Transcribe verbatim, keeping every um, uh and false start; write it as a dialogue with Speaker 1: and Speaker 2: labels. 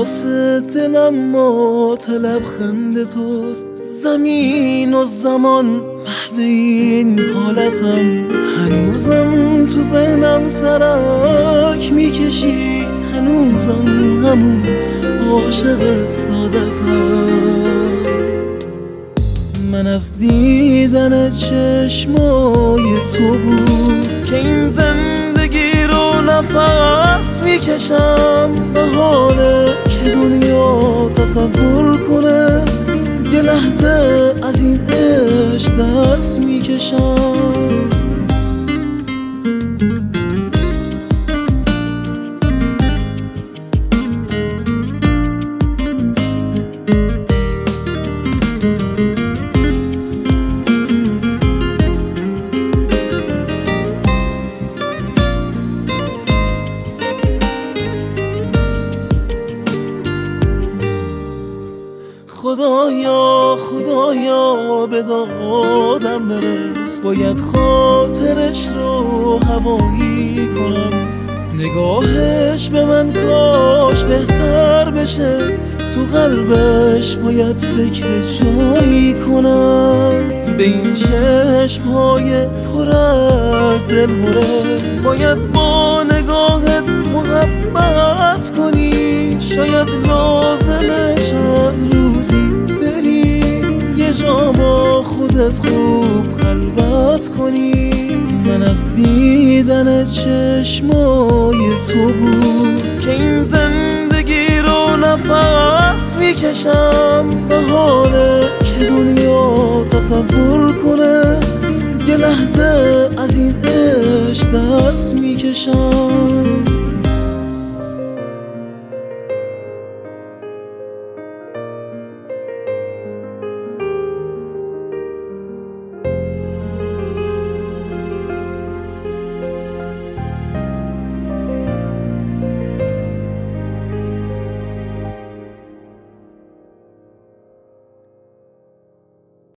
Speaker 1: واسه دلم مات لبخند توست. زمین و زمان محو این حالتم، هنوزم تو ذهنم سرک میکشی، هنوزم همون عاشق سادتم. من از دیدن چشمای تو بود که این زندگی رو نفس میکشم. به حاله که دنیا تصور کنه یه لحظه از این عشق دست میکشم. خدایا خدایا به دادم برس، باید خاطرش رو هوایی کنم. نگاهش به من کاش بهتر بشه، تو قلبش باید فکر جایی کنم. به این چشمهای پر از دلهره باید با نگاهت محبت کنی. شاید لازمه شد روزی بری یه جا با خودت خوب خلوت کنی. من از دیدن چشمای تو بود که این زندگی رو نفس میکشم. به حاله که دنیا تصور کنه یه لحظه از این عشق دست میکشم.